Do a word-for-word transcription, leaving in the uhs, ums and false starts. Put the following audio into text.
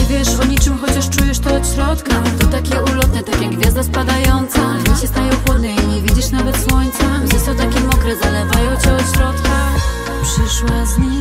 wiesz o niczym, chociaż czujesz to od środka. To takie ulotne, tak jak gwiazda spadająca. Dni się stają chłodne i nie widzisz nawet słońca. Łzy są takie mokre, zalewają cię od środka. Przyszła z nim